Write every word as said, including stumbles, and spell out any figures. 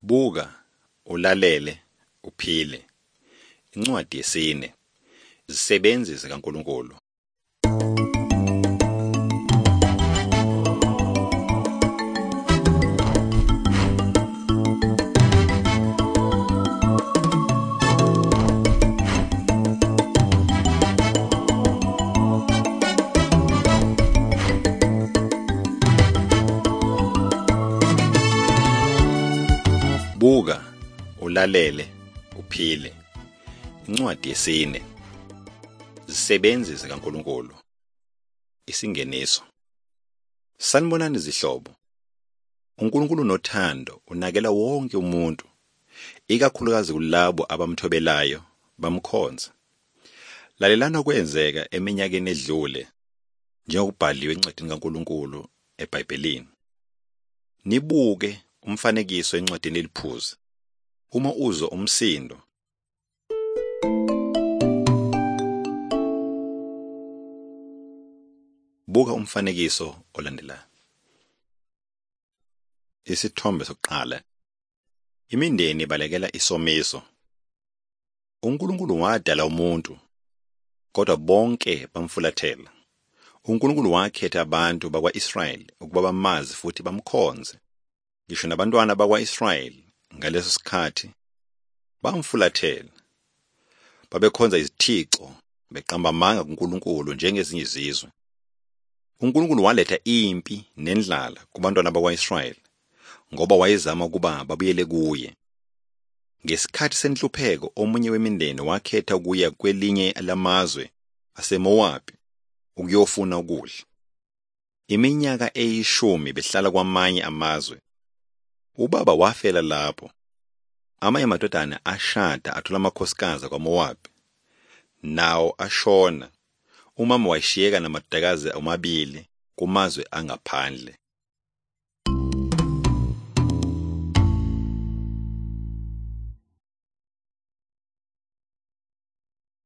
Buka, ulalele, uphile. Incwadi yesine. Izisebenzi zikaNkulunkulu. Buka, ulalele, uphile. Incwadi yesine. Izisebenzi zikaNkulunkulu. Isingeniso. Sanibonani izihlobo. uNkulunkulu nothando unakela wonke umuntu, ikakhulukazi kulabo abamthobelayo bamkhonza. Lalelana kwenzeka eminyakeni edlule njengokubhaliwe encwadini kaNkulunkulu eBhayibhelini. Nibuke umfanekiso encwadini eliphuzi uma uzwa umsindo. Buka umfanekiso olandelayo. Isithombe sokuqala. Imindeni ibalekela isomiso. uNkulunkulu wadala umuntu, kodwa bonke bamfulathela. uNkulunkulu wakhetha abantu bakwa-Israyeli ukuba bamazi futhi bamkhonze. Ngisho nabantwana bakwa-Israyeli ngaleso sikhathi bamfulathela. Babekhonza izithixo, beqamba amanga kuNkulunkulu njengezinye izizwe. uNkulunkulu waletha impi nendlala kubantwana bakwa-Israyeli ngoba wayezama ukuba babuyele kuye. Ngesikhathi senhlupheko omunye wemindeni wakhetha ukuya kwelinye lamazwe aseMowabi ukuyofuna ukudla. Iminyaka eyishumi behlala kwamanye amazwe. Ubaba wafela lapho. Amanye amadodana ashada athola amakhosikazi kwaMowabi. Nawo ashona. Umama washiyeka namadodakazi amabili kumazwe angaphandle.